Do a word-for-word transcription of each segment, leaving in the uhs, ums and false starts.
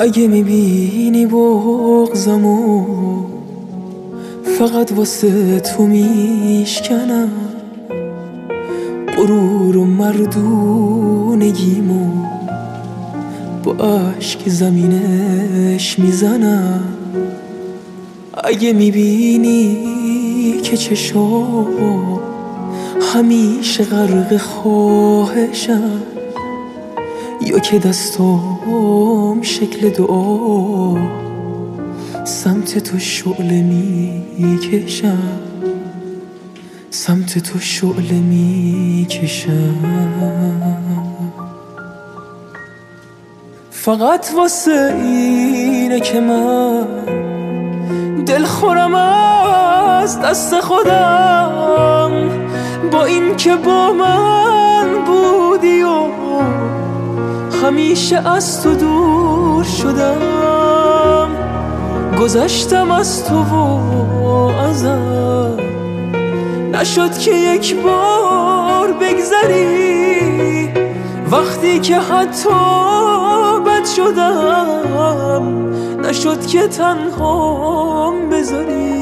اگه میبینی بغضمو فقط واسه تو میشکنم، غرور و مردونگیمو با عشق زمینش میزنم. اگه میبینی که چشام همیشه غرق خواهشم، یا که دستام شکل دعا سمت تو شعله میکشم، سمت تو شعله میکشم. فقط واسه اینه که من دل خورم از دست خودم، با این که با من بودی و همیشه از تو دور شدم. گذشتم از تو و ازم، نشد که یک بار بگذری، وقتی که حتی بد شدم نشد که تنهام بذاری.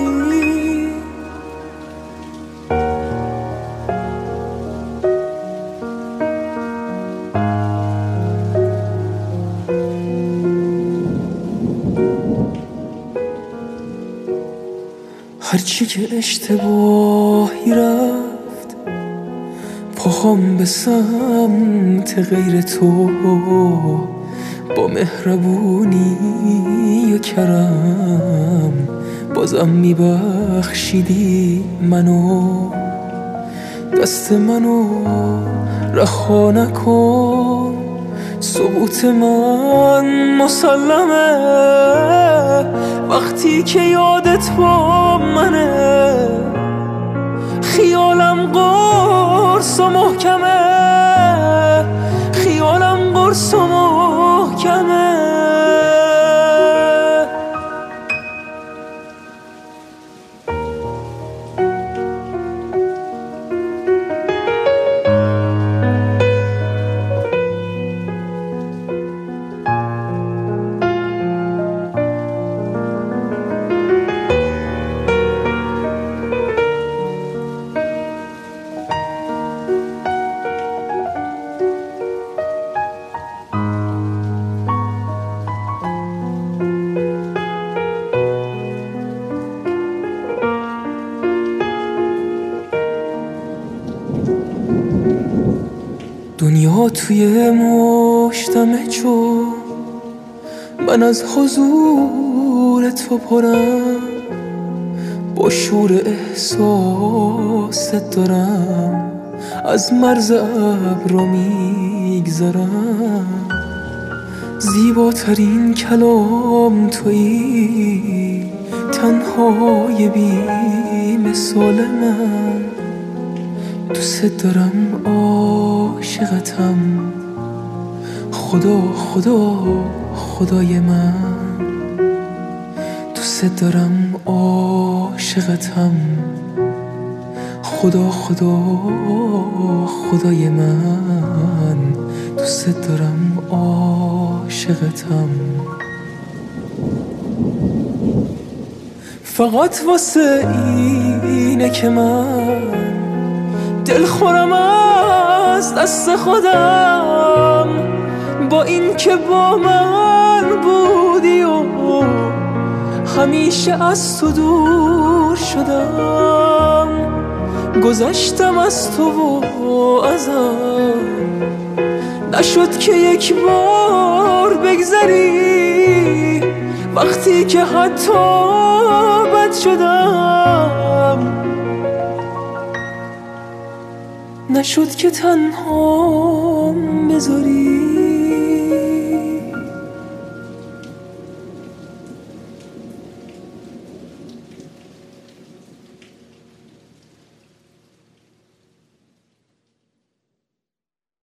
هرچی که اشتباهی رفت پاهم به سمت غیر تو، با مهربونی و کرم بازم میبخشیدی منو. دست منو رها نکن، ثبوت من مسلمه، وقتی که یادت با منه خیالم قرص و محکمه، خیالم قرص و محکمه. دنیا توی مشتمه چون من از حضور تو پرم، با شور احساست دارم از مرز ابرا میگذرم. زیباترین کلام تویی، تنهای بی مثال من، دوست دارم عاشقتم، خدا خدا خدای من. دوست دارم عاشقتم، خدا خدا خدای من. دوست دارم عاشقتم. فقط واسه اینه که من دل خورم از دست خودم، با این که با من بودی و همیشه از تو دور شدم. گذشتم از تو و ازم، نشد که یک بار بگذری، وقتی که حتی بد شدم نشد که تنهام بذاری.